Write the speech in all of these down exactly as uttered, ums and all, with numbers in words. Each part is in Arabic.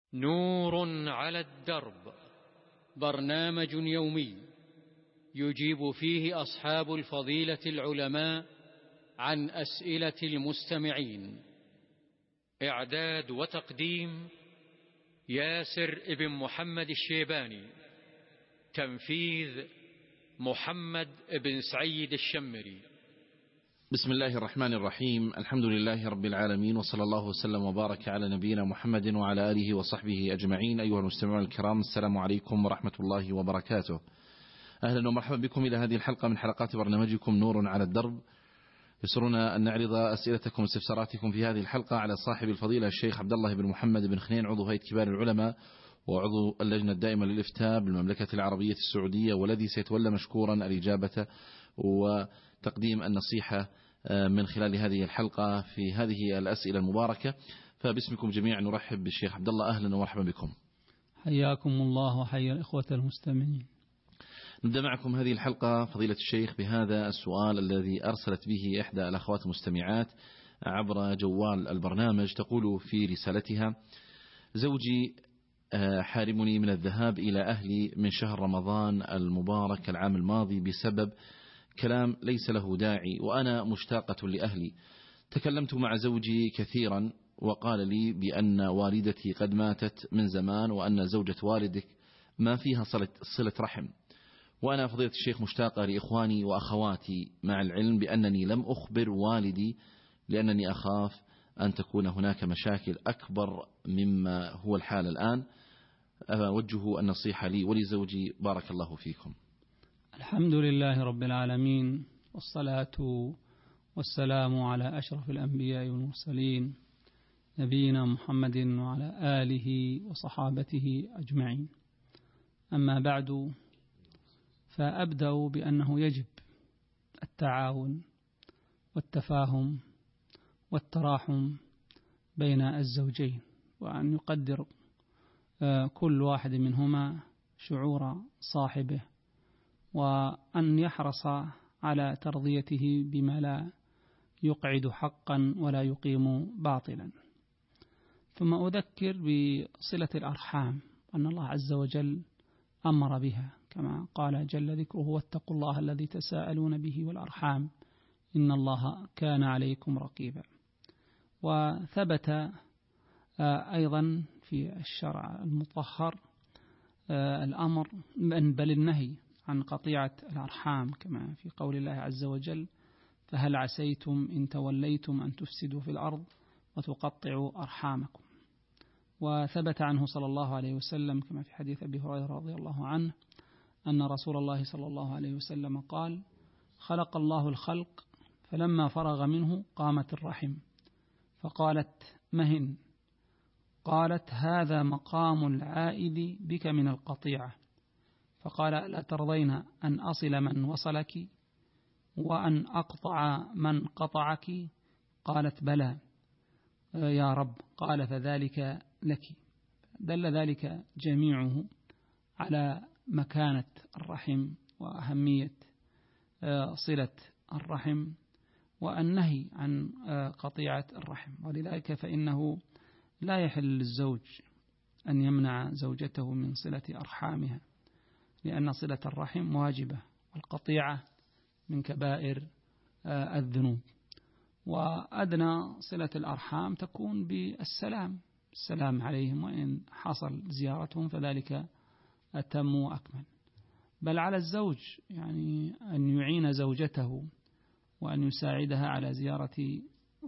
نور على الدرب، برنامج يومي يجيب فيه أصحاب الفضيلة العلماء عن أسئلة المستمعين. إعداد وتقديم ياسر ابن محمد الشيباني. تنفيذ محمد بن سعيد الشمري. بسم الله الرحمن الرحيم. الحمد لله رب العالمين، وصلى الله وسلم وبارك على نبينا محمد وعلى آله وصحبه أجمعين. أيها المستمعون الكرام، السلام عليكم ورحمة الله وبركاته. أهلا ومرحبا بكم إلى هذه الحلقة من حلقات برنامجكم نور على الدرب. يسرنا أن نعرض أسئلتكم واستفساراتكم في هذه الحلقة على صاحب الفضيلة الشيخ عبد الله بن محمد بن خنين، عضو هيئة كبار العلماء وعضو اللجنة الدائمة للإفتاء بالمملكة العربية السعودية، والذي سيتولى مشكورا الإجابة وتقديم النصيحة من خلال هذه الحلقة في هذه الأسئلة المباركة. فباسمكم جميعا نرحب بالشيخ عبد الله. أهلا ومرحبا بكم. حياكم الله وحيا الإخوة المستمعين. نبدأ معكم هذه الحلقة فضيلة الشيخ بهذا السؤال الذي أرسلت به إحدى الأخوات المستمعات عبر جوال البرنامج. تقول في رسالتها: زوجي حارمني من الذهاب إلى أهلي من شهر رمضان المبارك العام الماضي بسبب كلام ليس له داعي، وأنا مشتاقة لأهلي. تكلمت مع زوجي كثيرا وقال لي بأن والدتي قد ماتت من زمان، وأن زوجة والدك ما فيها صلة, صلة رحم، وأنا فضيلة الشيخ مشتاقة لإخواني وأخواتي، مع العلم بأنني لم أخبر والدي لأنني أخاف أن تكون هناك مشاكل أكبر مما هو الحال الآن. أوجه النصيحة لي ولزوجي، بارك الله فيكم. الحمد لله رب العالمين، والصلاة والسلام على أشرف الأنبياء والمرسلين نبينا محمد وعلى آله وصحابته أجمعين. أما بعد، فأبدأ بأنه يجب التعاون والتفاهم والتراحم بين الزوجين، وأن يقدر كل واحد منهما شعور صاحبه، وأن يحرص على ترضيته بما لا يقعد حقا ولا يقيم باطلا. ثم أذكر بصلة الأرحام، أن الله عز وجل أمر بها كما قال جل ذكره: واتقوا الله الذي تساءلون به والأرحام إن الله كان عليكم رقيبا. وثبت أيضا في الشرع المطهر الأمر بل النهي عن قطيعة الأرحام، كما في قول الله عز وجل: فهل عسيتم إن توليتم أن تفسدوا في الأرض وتقطعوا أرحامكم. وثبت عنه صلى الله عليه وسلم كما في حديث أبي هريرة رضي الله عنه أن رسول الله صلى الله عليه وسلم قال: خلق الله الخلق فلما فرغ منه قامت الرحم فقالت: مهن؟ قالت: هذا مقام العائد بك من القطيعة. فقال: لا ترضين أن أصل من وصلك وأن أقطع من قطعك؟ قالت: بلى يا رب. قال: فذلك لك. دل ذلك جميعه على مكانة الرحم وأهمية صلة الرحم والنهي عن قطيعة الرحم. ولذلك فإنه لا يحل للزوج أن يمنع زوجته من صلة أرحامها، لأن صلة الرحم واجبة، والقطيعة من كبائر الذنوب. وأدنى صلة الأرحام تكون بالسلام، السلام عليهم، وإن حصل زيارتهم فذلك أتم وأكمل. بل على الزوج يعني أن يعين زوجته وأن يساعدها على زيارة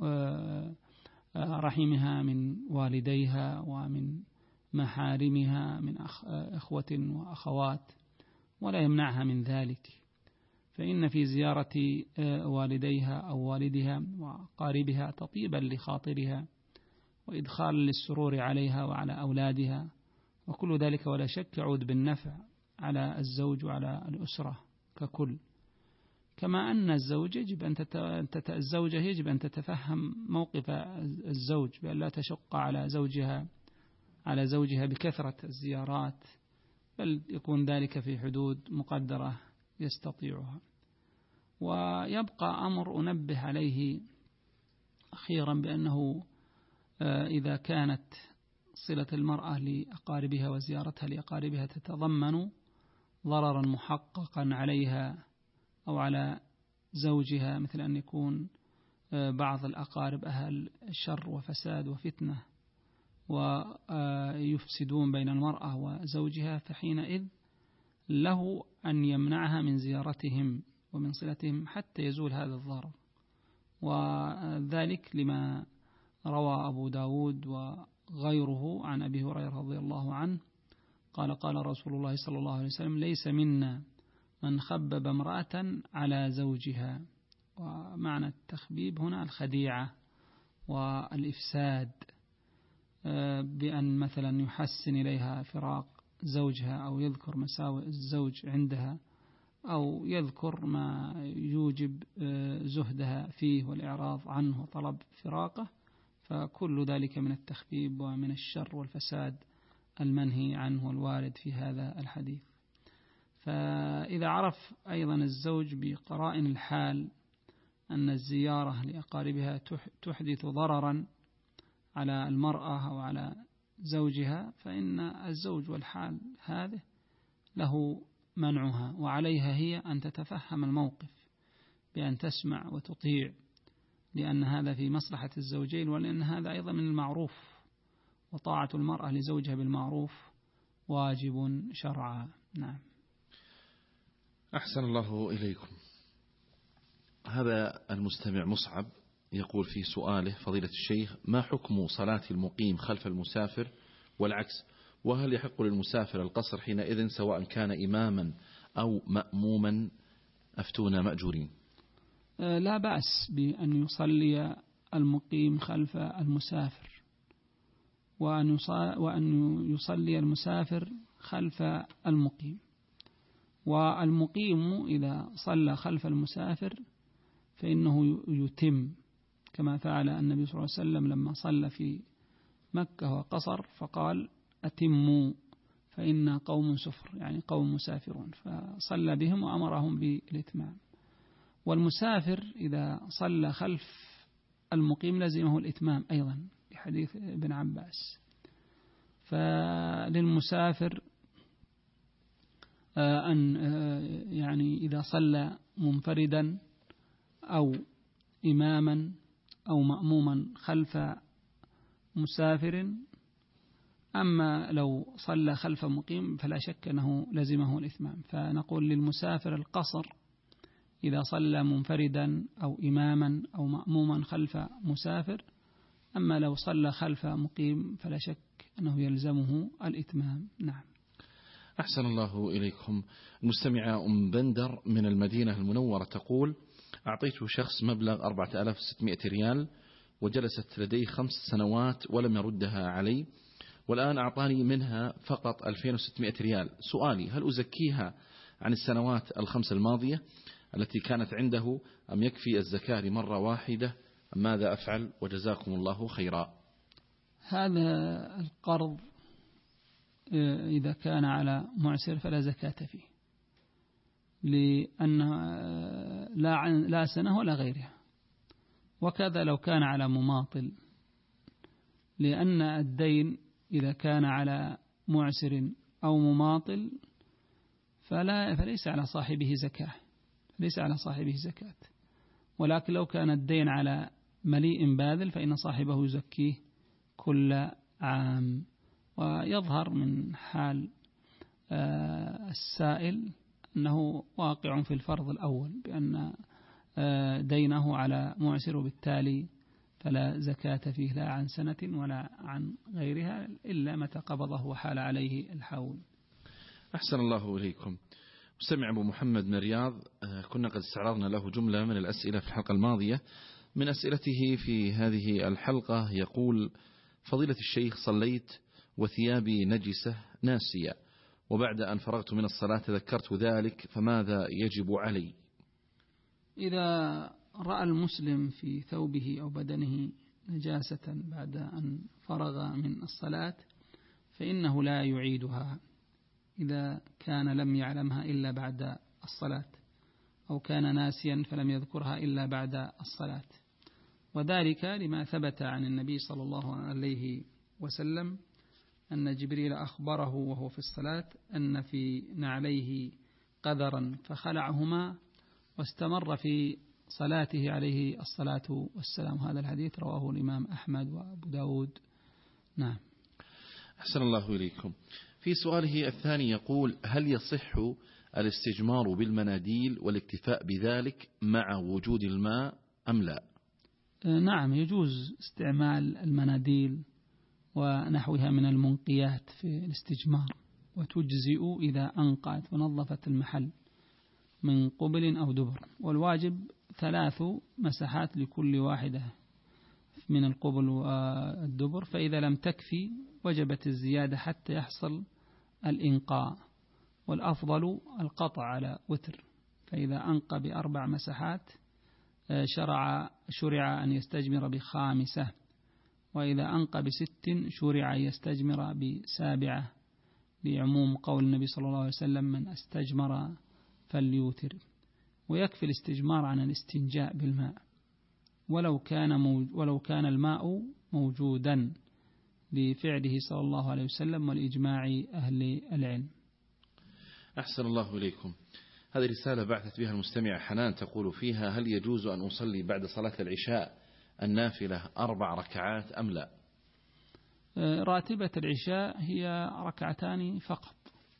رحمها من والديها ومن محارمها من أخوة وأخوات، ولا يمنعها من ذلك، فإن في زيارة والديها أو والدها وقاربها تطيبا لخاطرها وإدخال للسرور عليها وعلى أولادها، وكل ذلك ولا شك يعود بالنفع على الزوج وعلى الأسرة ككل. كما أن الزوج يجب أن تت... الزوجة يجب أن تتفهم موقف الزوج بأن لا تشق على زوجها على زوجها بكثرة الزيارات، بل يكون ذلك في حدود مقدرة يستطيعها. ويبقى أمر أنبه عليه أخيرا، بأنه إذا كانت صلة المرأة لأقاربها وزيارتها لأقاربها تتضمن ضررا محققا عليها أو على زوجها، مثل أن يكون بعض الأقارب أهل شر وفساد وفتنة ويفسدون بين المرأة وزوجها، فحينئذ له أن يمنعها من زيارتهم ومن صلتهم حتى يزول هذا الضرر. وذلك لما روى أبو داود وغيره عن أبي هريرة رضي الله عنه قال قال رسول الله صلى الله عليه وسلم: ليس منا من خبب امرأة على زوجها. ومعنى التخبيب هنا الخديعة والإفساد، بأن مثلا يحسن إليها فراق زوجها أو يذكر مساوئ الزوج عندها أو يذكر ما يوجب زهدها فيه والإعراض عنه وطلب فراقه، فكل ذلك من التخبيب ومن الشر والفساد المنهي عنه والوارد في هذا الحديث. فإذا عرف أيضا الزوج بقرائن الحال أن الزيارة لأقاربها تحدث ضررا على المرأة أو على زوجها، فإن الزوج والحال هذه له منعها، وعليها هي أن تتفهم الموقف بأن تسمع وتطيع، لأن هذا في مصلحة الزوجين، ولأن هذا أيضا من المعروف، وطاعة المرأة لزوجها بالمعروف واجب شرعا. نعم. أحسن الله إليكم. هذا المستمع مصعب يقول في سؤاله: فضيلة الشيخ، ما حكم صلاة المقيم خلف المسافر والعكس؟ وهل يحق للمسافر القصر حينئذ سواء كان إماما أو مأموما؟ أفتونا مأجورين. لا بأس بأن يصلي المقيم خلف المسافر، وأن يصلي المسافر خلف المقيم. والمقيم إذا صلى خلف المسافر فإنه يتم، كما فعل النبي صلى الله عليه وسلم لما صلى في مكة وقصر فقال: أتموا فإن قوم سفر، يعني قوم مسافرون، فصلى بهم وأمرهم بالإتمام. والمسافر إذا صلى خلف المقيم لزمه الإتمام أيضا بحديث ابن عباس. فللمسافر أن يعني إذا صلى منفردا أو إماما أو مأموما خلف مسافر، أما لو صلى خلف مقيم فلا شك أنه لزمه الإتمام. فنقول للمسافر القصر إذا صلى منفردا أو إماما أو مأموما خلف مسافر، أما لو صلى خلف مقيم فلا شك أنه يلزمه الإتمام. نعم. أحسن الله إليكم. المستمعة أم بندر من المدينة المنورة تقول: أعطيت شخص مبلغ أربعة آلاف وستمائة ريال وجلست لديه خمس سنوات ولم يردها علي، والآن أعطاني منها فقط ألفين وستمائة ريال. سؤالي: هل أزكيها عن السنوات الخمس الماضية التي كانت عنده أم يكفي الزكاة لمرة واحدة؟ ماذا أفعل؟ وجزاكم الله خيرا. هذا القرض إذا كان على معسر فلا زكاة فيه، لأن لا لا سنة ولا غيرها. وكذا لو كان على مماطل، لأن الدين إذا كان على معسر أو مماطل فلا فليس على صاحبه زكاة، ليس على صاحبه زكاة. ولكن لو كان الدين على مليء باذل فإن صاحبه يزكيه كل عام. ويظهر من حال السائل أنه واقع في الفرض الأول بأن دينه على معسر، وبالتالي فلا زكاة فيه لا عن سنة ولا عن غيرها إلا متى قبضه وحال عليه الحول. أحسن الله إليكم. مستمع أبو محمد من الرياض، كنا قد استعرضنا له جملة من الأسئلة في الحلقة الماضية. من أسئلته في هذه الحلقة يقول: فضيلة الشيخ، صليت وثيابي نجسة ناسية، وبعد أن فرغت من الصلاة تذكرت ذلك، فماذا يجب علي؟ إذا رأى المسلم في ثوبه أو بدنه نجاسة بعد أن فرغ من الصلاة فإنه لا يعيدها إذا كان لم يعلمها إلا بعد الصلاة، أو كان ناسيا فلم يذكرها إلا بعد الصلاة. وذلك لما ثبت عن النبي صلى الله عليه وسلم أن جبريل أخبره وهو في الصلاة أن في نعليه قذرا فخلعهما واستمر في صلاته عليه الصلاة والسلام. هذا الحديث رواه الإمام أحمد وأبو داود. نعم. أحسن الله إليكم. في سؤاله الثاني يقول: هل يصح الاستجمار بالمناديل والاكتفاء بذلك مع وجود الماء أم لا؟ نعم، يجوز استعمال المناديل ونحوها من المنقيات في الاستجمار، وتجزئ إذا أنقعت ونظفت المحل من قبل أو دبر، والواجب ثلاث مسحات لكل واحدة من القبل والدبر، فإذا لم تكفي وجبت الزيادة حتى يحصل الإنقاء، والأفضل القطع على وتر، فإذا أنقى بأربع مسحات شرع شرع أن يستجمر بخامسة، وإذا أنقى بست شرع أن يستجمر بسابعة، لعموم قول النبي صلى الله عليه وسلم: من استجمر فليوتر. ويكفي الاستجمار عن الاستنجاء بالماء ولو كان ولو كان الماء موجودا، لفعله صلى الله عليه وسلم والإجماع أهل العلم. أحسن الله إليكم. هذه رسالة بعثت بها المستمع حنان، تقول فيها: هل يجوز أن أصلي بعد صلاة العشاء النافلة أربع ركعات أم لا؟ راتبة العشاء هي ركعتان فقط،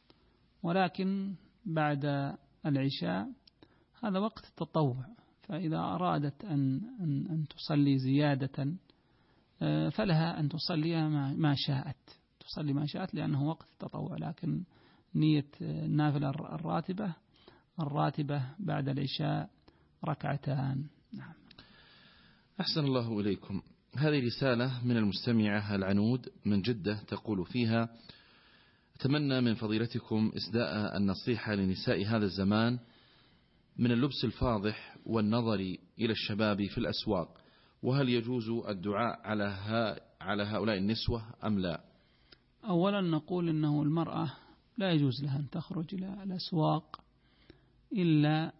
ولكن بعد العشاء هذا وقت التطوع، فإذا أرادت أن, أن, أن تصلي زيادة فلها أن تصلي ما شاءت تصلي ما شاءت لأنه وقت التطوع، لكن نية النافلة الراتبة الراتبة بعد العشاء ركعتان. نعم. أحسن الله إليكم. هذه رسالة من المستمعة العنود من جدة، تقول فيها: أتمنى من فضيلتكم إسداء النصيحة لنساء هذا الزمان من اللبس الفاضح والنظر إلى الشباب في الأسواق، وهل يجوز الدعاء على على هؤلاء النسوة أم لا؟ أولا نقول إنه المرأة لا يجوز لها أن تخرج إلى الأسواق إلا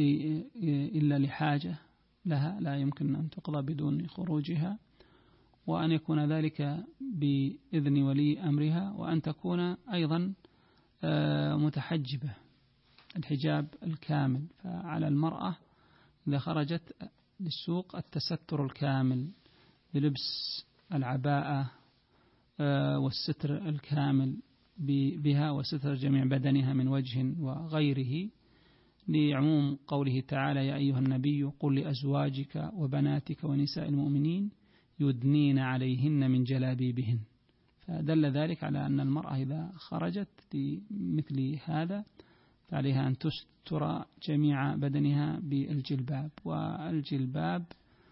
إلا لحاجة لها لا يمكن أن تقضى بدون خروجها، وأن يكون ذلك بإذن ولي أمرها، وأن تكون أيضا متحجبة الحجاب الكامل. فعلى المرأة إذا خرجت للسوق التستر الكامل بلبس العباءة والستر الكامل بها وستر جميع بدنها من وجه وغيره، لعموم قوله تعالى: يا أيها النبي قل لأزواجك وبناتك ونساء المؤمنين يدنين عليهن من جلابيبهن. فدل ذلك على أن المرأة إذا خرجت لمثل هذا فعليها أن تستر جميع بدنها بالجلباب، والجلباب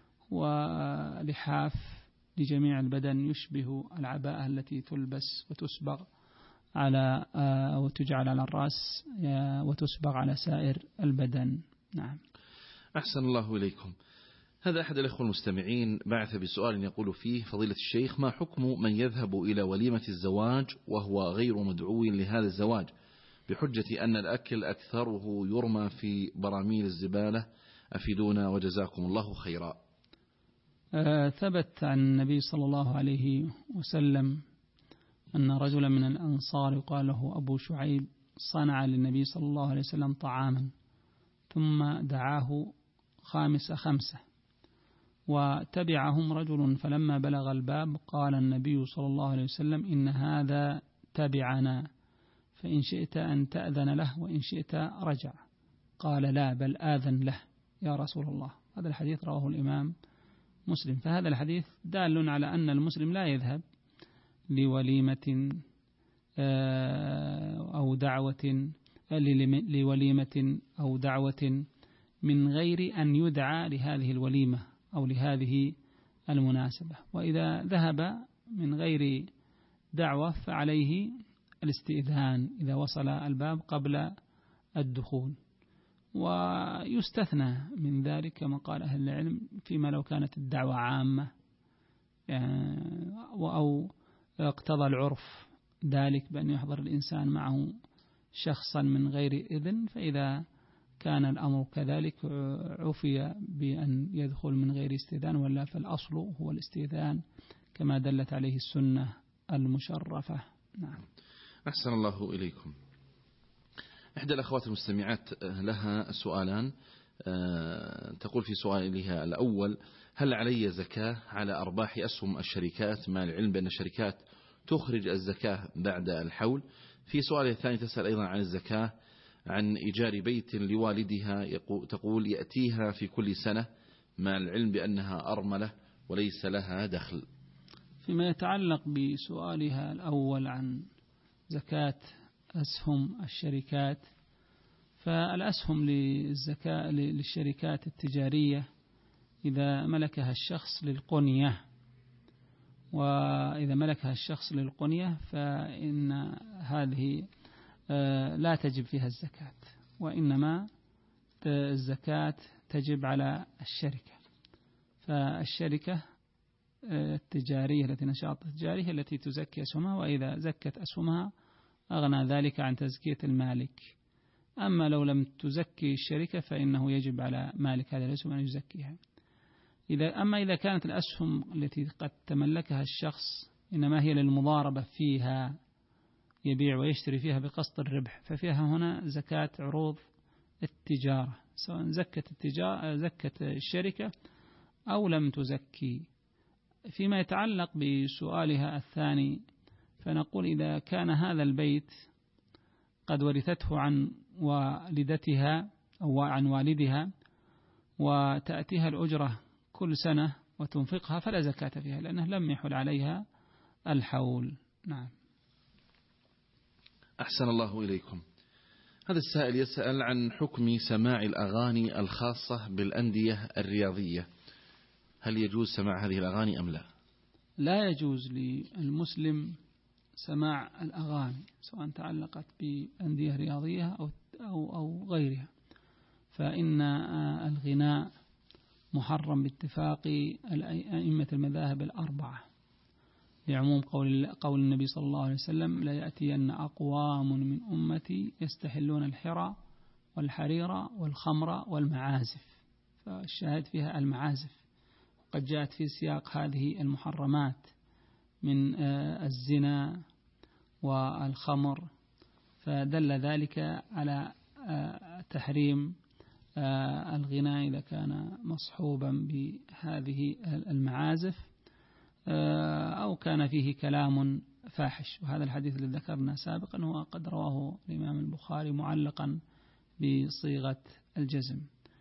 ولحاف لجميع البدن يشبه العباءة التي تلبس وتسبغ على وتجعل على الرأس وتسبغ على سائر البدن. نعم. أحسن الله إليكم. هذا أحد الأخوة المستمعين بعث بسؤال يقول فيه: فضيلة الشيخ، ما حكم من يذهب إلى وليمة الزواج وهو غير مدعو لهذا الزواج بحجة أن الأكل أكثره يرمى في براميل الزبالة؟ أفيدونا وجزاكم الله خيرا. أه ثبت عن النبي صلى الله عليه وسلم أن رجلا من الأنصار يقال له أبو شعيب صنع للنبي صلى الله عليه وسلم طعاما ثم دعاه خامس خمسة وتبعهم رجل، فلما بلغ الباب قال النبي صلى الله عليه وسلم: إن هذا تبعنا، فإن شئت أن تأذن له وإن شئت رجع. قال: لا، بل آذن له يا رسول الله. هذا الحديث رواه الإمام مسلم. فهذا الحديث دال على أن المسلم لا يذهب لوليمة أو دعوة لوليمة أو دعوة من غير أن يدعى لهذه الوليمة أو لهذه المناسبة. وإذا ذهب من غير دعوة فعليه الاستئذان إذا وصل الباب قبل الدخول، ويستثنى من ذلك كما قال أهل العلم فيما لو كانت الدعوة عامة أو اقتضى العرف ذلك بأن يحضر الإنسان معه شخصا من غير إذن، فإذا كان الأمر كذلك عفي بأن يدخل من غير استئذان، ولا فالأصل هو الاستئذان كما دلت عليه السنة المشرفة. نعم. أحسن الله إليكم. إحدى الأخوات المستمعات لها سؤالان. تقول في سؤالها الأول: هل علي زكاة على أرباح أسهم الشركات مع العلم بأن الشركات تخرج الزكاة بعد الحول؟ في سؤالها الثاني تسأل أيضا عن الزكاة عن إيجار بيت لوالدها، تقول يأتيها في كل سنة مع العلم بأنها أرملة وليس لها دخل. فيما يتعلق بسؤالها الأول عن زكاة أسهم الشركات، فالأسهم للزكاة للشركات التجارية إذا ملكها الشخص للقنية، وإذا ملكها الشخص للقنية فإن هذه لا تجب فيها الزكاة، وإنما الزكاة تجب على الشركة. فالشركة التجارية التي نشاط تجاري التي تزكي أسهمها، وإذا زكت أسهمها أغنى ذلك عن تزكية المالك. أما لو لم تزكي الشركة فإنه يجب على مالك هذه الأسهم أن يزكيها. إذا أما إذا كانت الأسهم التي قد تملكها الشخص إنما هي للمضاربة فيها، يبيع ويشتري فيها بقصد الربح، ففيها هنا زكاة عروض التجارة، سواء زكت التجارة زكت الشركة أو لم تزكي. فيما يتعلق بسؤالها الثاني، فنقول إذا كان هذا البيت قد ورثته عن والدتها أو عن والدها وتأتيها الأجرة كل سنة وتنفقها فلا زكاة فيها، لأنه لم يحل عليها الحول. نعم. أحسن الله إليكم. هذا السائل يسأل عن حكم سماع الأغاني الخاصة بالأندية الرياضية، هل يجوز سماع هذه الأغاني أم لا؟ لا يجوز للمسلم سماع الأغاني سواء تعلقت بأندية رياضية أو, أو, أو غيرها، فإن الغناء محرم باتفاق أئمة المذاهب الأربعة، لعموم قول, قول النبي صلى الله عليه وسلم: لا يأتين أقوام من أمتي يستحلون الحرى والحرير والخمر والمعازف. فالشاهد فيها المعازف، قد جاءت في سياق هذه المحرمات من الزنا والخمر، فدل ذلك على تحريم الغناء إذا كان مصحوبا بهذه المعازف أو كان فيه كلام فاحش. وهذا الحديث الذي ذكرنا سابقا هو قد رواه الإمام البخاري معلقا بصيغة الجزم.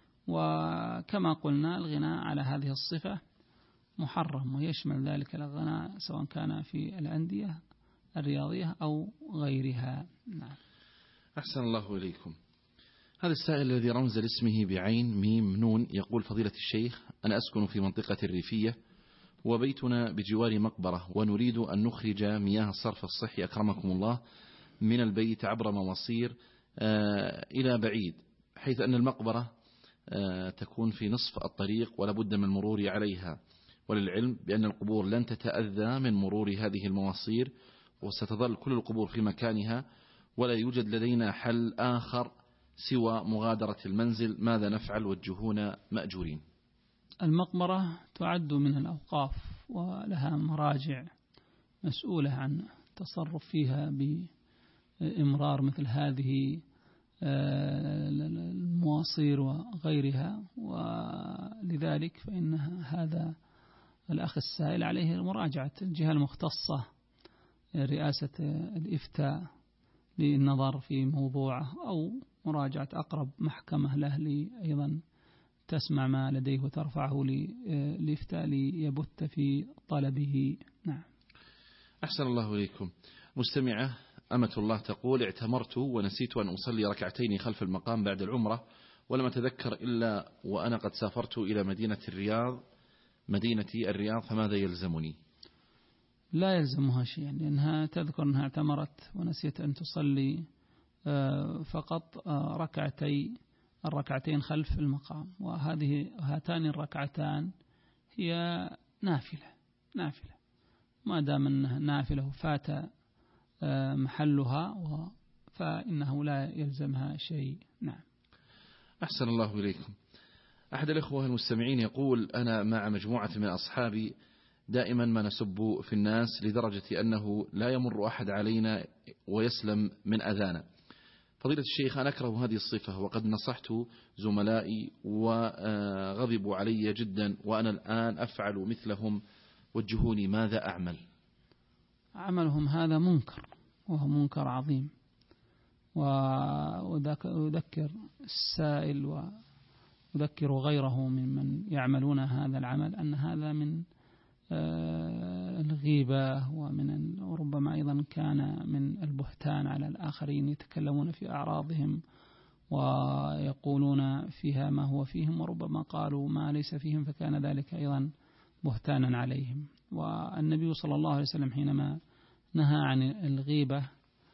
وكما قلنا الغناء على هذه الصفة محرم، ويشمل ذلك الغناء سواء كان في الأندية الرياضية أو غيرها. نعم. أحسن الله إليكم. هذا السائل الذي رمز لاسمه بعين ميم نون يقول: فضيلة الشيخ، أنا أسكن في منطقة الريفية وبيتنا بجوار مقبرة، ونريد أن نخرج مياه الصرف الصحي أكرمكم الله من البيت عبر مواسير إلى بعيد، حيث أن المقبرة تكون في نصف الطريق ولا بد من المرور عليها، وللعلم بأن القبور لن تتأذى من مرور هذه المواسير وستظل كل القبور في مكانها، ولا يوجد لدينا حل آخر سوى مغادرة المنزل، ماذا نفعل وجهونا مأجورين؟ المقبرة تعد من الأوقاف ولها مراجع مسؤولة عن التصرف فيها بإمرار مثل هذه المواصير وغيرها، ولذلك فإن هذا الأخ السائل عليه مراجعة الجهة المختصة رئاسة الإفتاء للنظر في موضوعه، أو مراجعة أقرب محكمة له لي أيضا تسمع ما لديه وترفعه للإفتاء ليبت في طلبه. نعم. أحسن الله إليكم. مستمعة أمة الله تقول: اعتمرت ونسيت أن أصلي ركعتين خلف المقام بعد العمرة، ولم أتذكر إلا وأنا قد سافرت إلى مدينة الرياض مدينة الرياض فماذا يلزمني؟ لا يلزمها شيء، لأنها تذكر أنها اعتمرت ونسيت أن تصلي فقط ركعتي الركعتين خلف المقام، وهذه هاتان الركعتان هي نافلة نافلة ما دام أنها نافلة وفات محلها فإنه لا يلزمها شيء. نعم. أحسن الله إليكم. أحد الأخوة المستمعين يقول: أنا مع مجموعة من أصحابي دائما ما نسب في الناس لدرجة أنه لا يمر أحد علينا ويسلم من أذانا. فضيلة الشيخ، أنا أكره هذه الصفة وقد نصحت زملائي وغضبوا علي جدا، وأنا الآن أفعل مثلهم، وجهوني ماذا أعمل؟ عملهم هذا منكر، وهو منكر عظيم، وأذكر السائل وأذكر غيره ممن يعملون هذا العمل أن هذا من الغيبة، ومن وربما أيضا كان من البهتان على الآخرين، يتكلمون في أعراضهم ويقولون فيها ما هو فيهم، وربما قالوا ما ليس فيهم، فكان ذلك أيضا بهتانا عليهم. والنبي صلى الله عليه وسلم حينما نهى عن الغيبة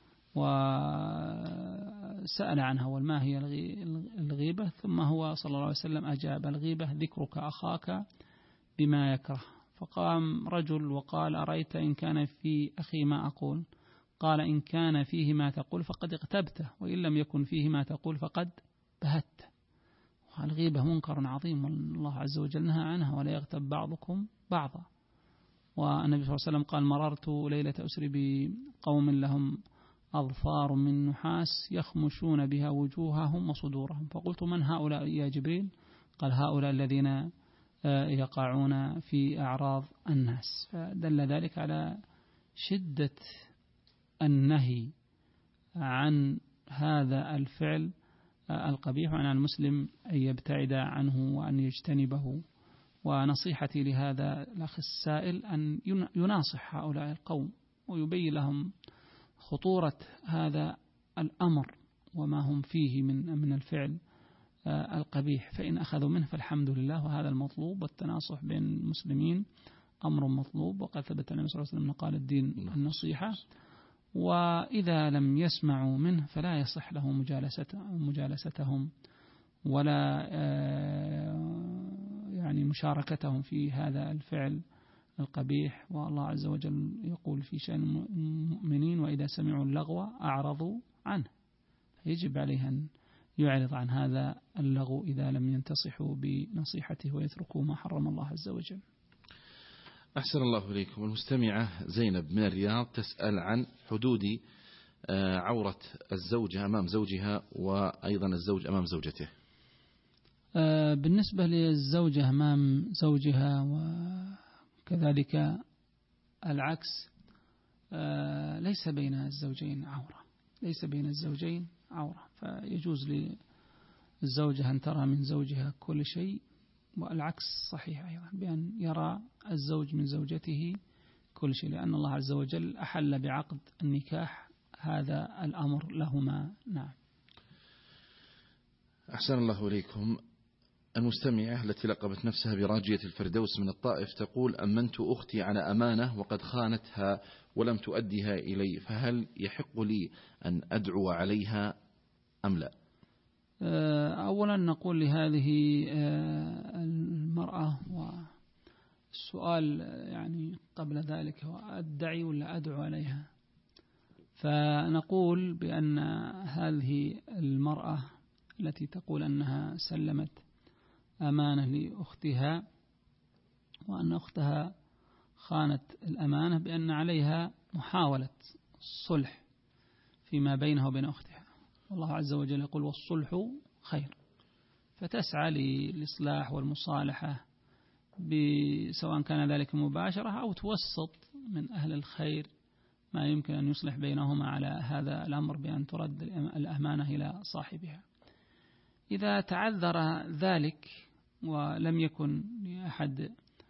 وسأل عنها وما هي الغيبة، ثم هو صلى الله عليه وسلم أجاب: الغيبة ذكرك أخاك بما يكره. فقام رجل وقال: أرأيت إن كان في أخي ما أقول؟ قال: إن كان فيه ما تقول فقد اغتبته، وإن لم يكن فيه ما تقول فقد بهته. الغيبة منكر عظيم، والله عز وجل نهى عنها: ولا يغتب بعضكم بعضا. والنبي صلى الله عليه وسلم قال: مررت ليلة أسري بقوم لهم أظفار من نحاس يخمشون بها وجوههم وصدورهم، فقلت: من هؤلاء يا جبريل؟ قال: هؤلاء الذين يقعون في أعراض الناس. فدل ذلك على شدة النهي عن هذا الفعل القبيح، وعن المسلم أن يبتعد عنه وأن يجتنبه. ونصيحتي لهذا الأخ السائل أن يناصح هؤلاء القوم ويبين لهم خطورة هذا الأمر وما هم فيه من من الفعل القبيح، فإن أخذوا منه فالحمد لله، وهذا المطلوب. والتناصح بين المسلمين أمر مطلوب، وقد ثبت النبي صلى الله عليه وسلم قال: الدين النصيحة. وإذا لم يسمعوا منه فلا يصح له مجالستهم ولا يعني مشاركتهم في هذا الفعل القبيح. والله عز وجل يقول في شأن المؤمنين: وإذا سمعوا اللغو أعرضوا عنه. يجب عليه أن يعرض عن هذا اللغو إذا لم ينتصحوا بنصيحته ويتركوا ما حرم الله عز وجل. أحسن الله إليكم. المستمعة زينب من الرياض تسأل عن حدود عورة الزوجة أمام زوجها، وأيضا الزوج أمام زوجته. بالنسبة للزوجة أمام زوجها وكذلك العكس، ليس بين الزوجين عورة، ليس بين الزوجين عورة، فيجوز للزوجة أن ترى من زوجها كل شيء، والعكس صحيح أيضا بأن يرى الزوج من زوجته كل شيء، لأن الله عز وجل أحل بعقد النكاح هذا الأمر لهما. نعم. أحسن الله إليكم. المستمعة التي لقبت نفسها براجية الفردوس من الطائف تقول: أمنت أختي على أمانة وقد خانتها ولم تؤديها إلي، فهل يحق لي أن أدعو عليها أم لا؟ أولا نقول لهذه المرأة، والسؤال يعني قبل ذلك هو أدعي ولا أدعو عليها؟ فنقول بأن هذه المرأة التي تقول أنها سلمت أمانة لأختها وأن أختها خانت الأمانة، بأن عليها محاولة الصلح فيما بينها وبين أختها، والله عز وجل يقول: والصلح خير. فتسعى للإصلاح والمصالحة، سواء كان ذلك مباشرة أو توسط من أهل الخير ما يمكن أن يصلح بينهما على هذا الأمر، بأن ترد الأمانة إلى صاحبها. إذا تعذر ذلك ولم يكن لأحد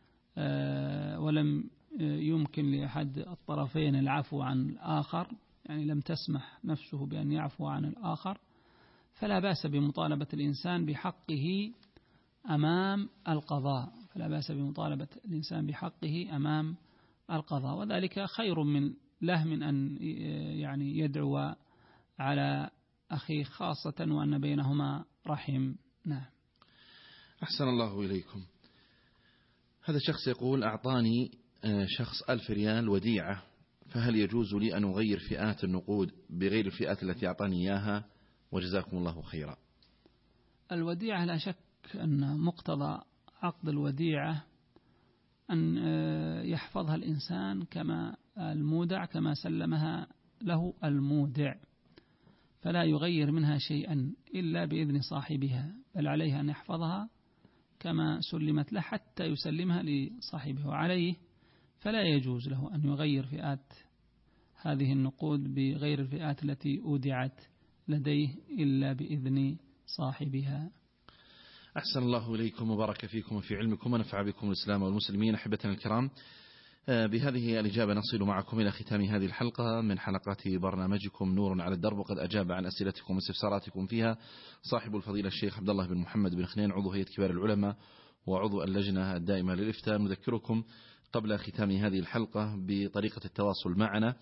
ولم يمكن لأحد الطرفين العفو عن الآخر، يعني لم تسمح نفسه بأن يعفو عن الآخر، فلا بأس بمطالبة الإنسان بحقه أمام القضاء، فلا بأس بمطالبة الإنسان بحقه أمام القضاء، وذلك خير من له من أن يعني يدعو على أخيه، خاصة وأن بينهما رحم. نعم. أحسن الله إليكم. هذا الشخص يقول: أعطاني شخص ألف ريال وديعة، فهل يجوز لي أن أغير فئات النقود بغير الفئات التي أعطاني إياها؟ وجزاكم الله خيرا. الوديعة لا شك أن مقتضى عقد الوديعة أن يحفظها الإنسان كما المودع كما سلمها له المودع، فلا يغير منها شيئا إلا بإذن صاحبها، بل عليه أن يحفظها كما سلمت له حتى يسلمها لصاحبه، وعليه فلا يجوز له أن يغير فئات هذه النقود بغير الفئات التي أودعت لديه إلا بإذن صاحبها. أحسن الله إليكم وبارك فيكم وفي علمكم ونفع بكم الإسلام والمسلمين. أحبتنا الكرام، بهذه الإجابة نصل معكم إلى ختام هذه الحلقة من حلقات برنامجكم نور على الدرب، وقد أجاب عن أسئلتكم واستفساراتكم فيها صاحب الفضيلة الشيخ عبد الله بن محمد بن خنين، عضو هيئة كبار العلماء وعضو اللجنة الدائمة للإفتاء. نذكركم قبل ختام هذه الحلقة بطريقة التواصل معنا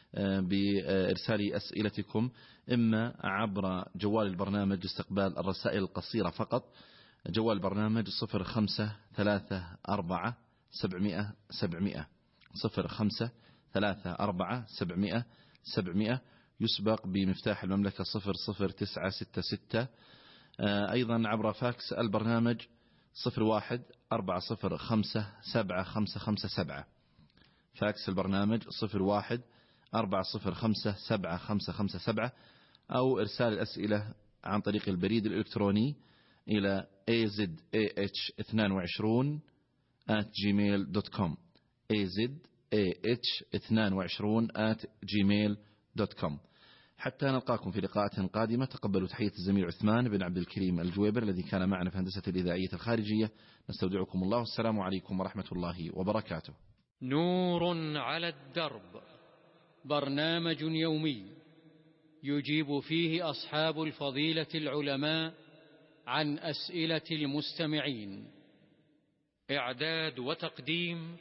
بإرسال أسئلتكم، إما عبر جوال البرنامج استقبال الرسائل القصيرة فقط، جوال البرنامج صفر خمسة ثلاثة أربعة سبعمائة سبعمائة صفر خمسة ثلاثة أربعة سبعمائة سبعمائة، يسبق بمفتاح المملكة صفر صفر تسعة ستة ستة. أيضا عبر فاكس البرنامج صفر واحد أربعة صفر خمسة سبعة خمسة خمسة سبعة، فاكس البرنامج صفر واحد أربعة صفر خمسة سبعة خمسة خمسة سبعة، أو إرسال الأسئلة عن طريق البريد الإلكتروني إلى إيه زد إيه إتش اثنين وعشرين آت جيميل دوت كوم إيه زد إيه إتش اثنين وعشرين آت جيميل دوت كوم. حتى نلقاكم في لقاءات قادمة، تقبلوا تحية الزميل عثمان بن عبد الكريم الجويبر الذي كان معنا في هندسة الإذاعية الخارجية. نستودعكم الله، والسلام عليكم ورحمة الله وبركاته. نور على الدرب، برنامج يومي يجيب فيه أصحاب الفضيلة العلماء عن أسئلة المستمعين. إعداد وتقديم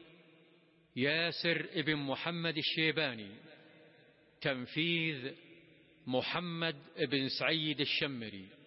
ياسر ابن محمد الشيباني، تنفيذ محمد بن سعيد الشمري.